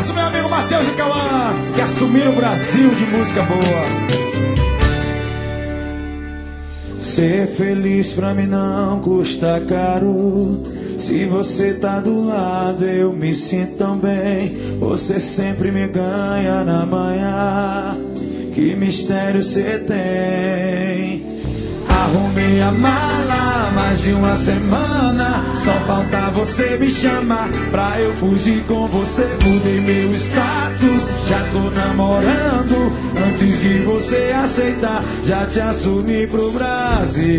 abraço, meu amigo Matheus e Cauã, que assumiram o Brasil de música boa. Ser feliz pra mim não custa caro. Se você tá do lado, eu me sinto tão bem. Você sempre me ganha na manhã. Que mistério você tem? Arrumei a mala mais de uma semana. Só falta você me chamar pra eu fugir com você. Mudei meu status, já tô namorando. Antes de você aceitar, já te assumi pro Brasil.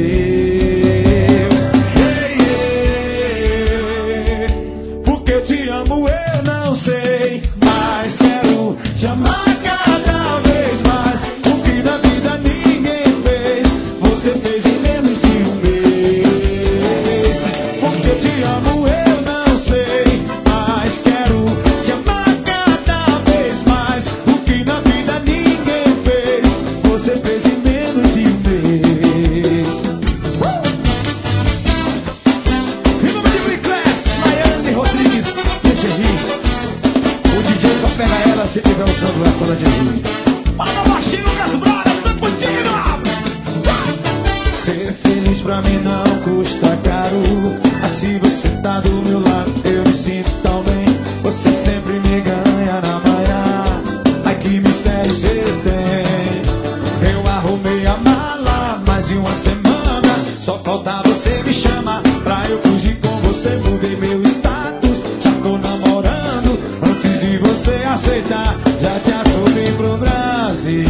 Porque eu te amo, eu não sei, mas quero te amar cada vez mais. O que na vida ninguém fez, você fez em menos de um mês. Porque eu te amo, eu não sei, mas quero te amar cada vez mais. O que na vida ninguém fez, você fez em menos de um mês. Em nome de Briclass, Maiane Rodrigues, Lingerie. O DJ só pega ela se tiver usando essa da Lingerie. Fala baixinho, Lucas Brada, tá contigo. Ser feliz pra mim não custa caro. Assim você tá do meu lado, eu me sinto tão bem. Você sempre me ganha na manhã. Ai, que mistério você tem. Eu arrumei a mala mais de uma semana. Só falta você me chamar pra eu fugir com você. Mudei meu status, já tô namorando. Antes de você aceitar, já te assumi pro Brasil.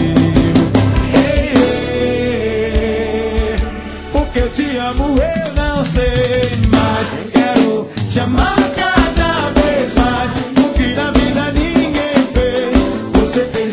Porque eu te amo, eu não sei, mas quero te amar cada vez mais. O que na vida ninguém fez, você fez.